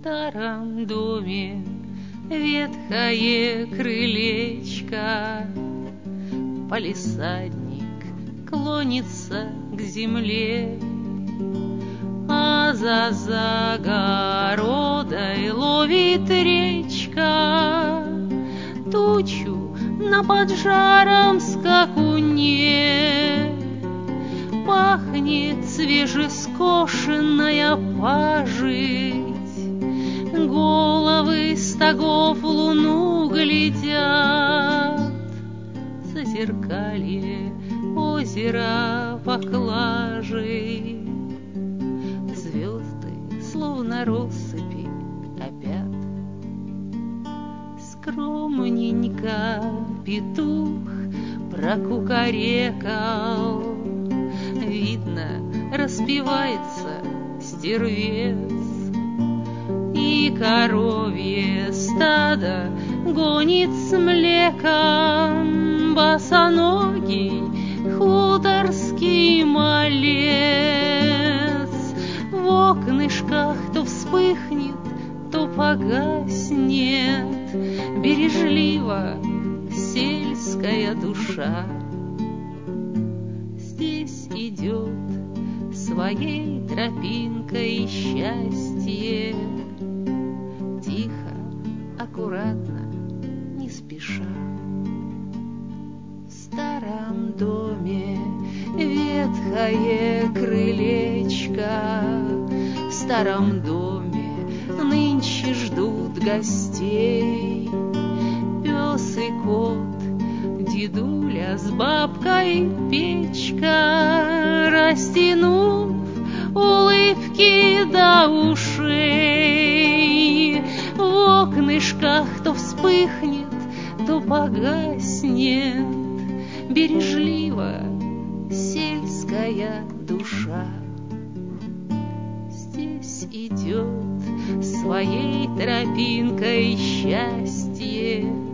старом доме ветхое крылечко, палисадник клонится к земле, а за загородой ловит речка тучу на поджаром скакуне. Пахнет свежескошенная пажить, головы стогов в луну глядят, зазеркалье озера поклажей, звезды словно россыпи опять. Скромненько петух прокукарекал, видно, распевается стервец, и коровье стадо гонит с млеком босоногий хуторский малец. В окнышках то вспыхнет, то погаснет бережливо сельская душа. Здесь идет своей тропинкой счастье, тихо, аккуратно, не спеша. В старом доме ветхое крылечко, в старом доме нынче ждут гостей. Пес и кот, дедуля с бабкой печка, растянув улыбки до ушей. В окнышках то вспыхнет, то погаснет бережливо сельская душа. Здесь идет своей тропинкой счастье,